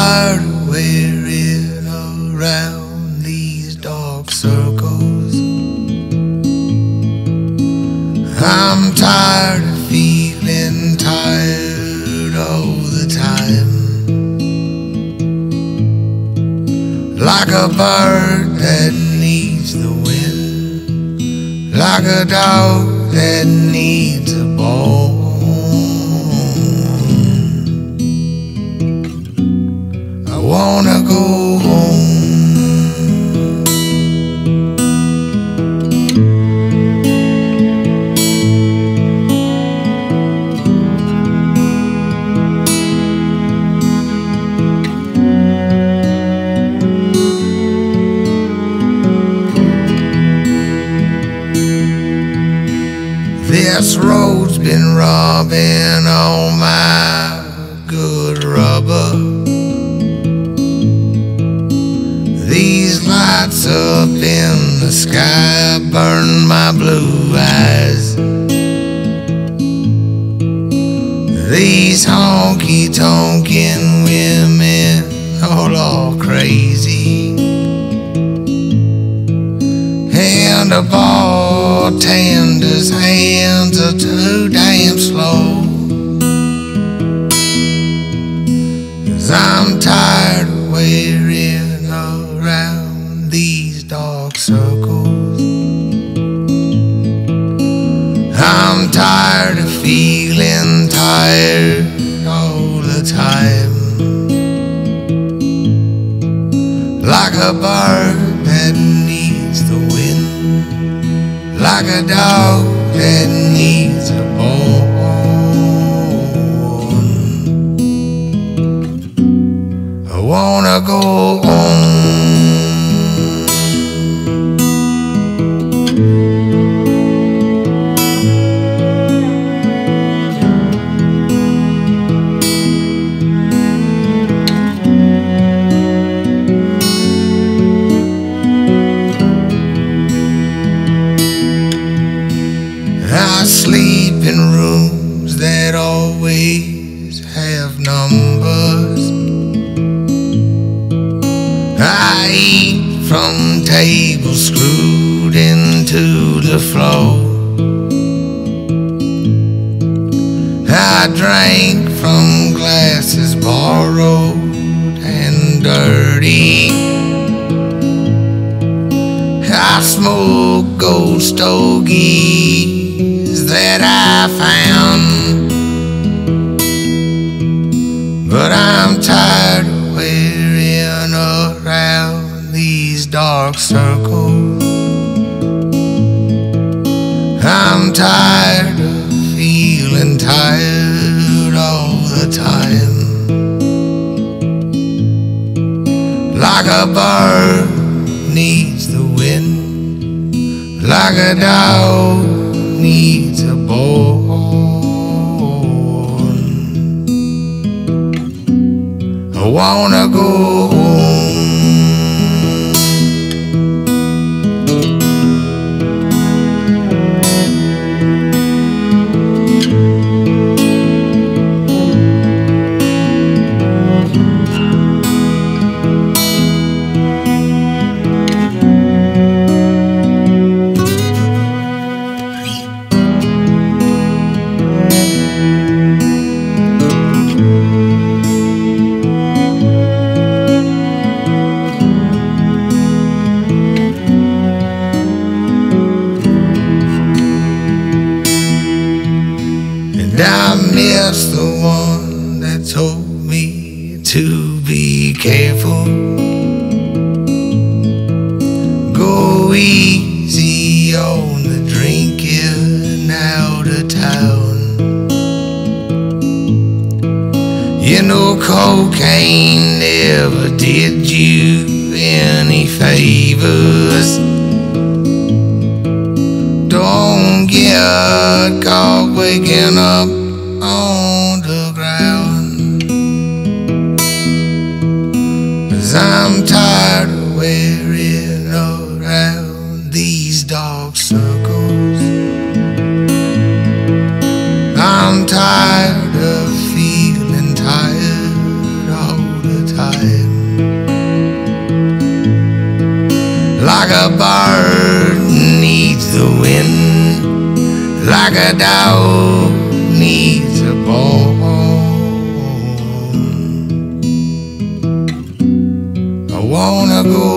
tired of wearing around these dark circles. I'm tired of feeling tired all the time, like a bird that needs the wind, like a dog that needs a bone. I wanna go home. This road's been robbing all my good rubber. These lights up in the sky burn my blue eyes. These honky-tonkin' women all crazy, and the bartender's hands are too damn slow. 'Cause I'm tired of wearing around these dark circles. I'm tired of feeling tired all the time, like a bird that needs the wind, like a dog that needs a bone. I wanna go home. I sleep in rooms that always have numbers. I eat from tables screwed into the floor. I drink from glasses borrowed and dirty. I smoke gold stogies that I found, but I'm tired of wearing around these dark circles. I'm tired of feeling tired all the time, like a bird needs the wind, like a dog needs a bone. I wanna go home. And I miss the one that told me to be careful, go easy on the drinking out of town. You know cocaine never did you any favors. Don't get caught waking up on the ground, 'cause I'm tired of wearing around these dark circles. I'm tired of feeling tired all the time. a bird needs the wind, like a dog needs a bone. I wanna go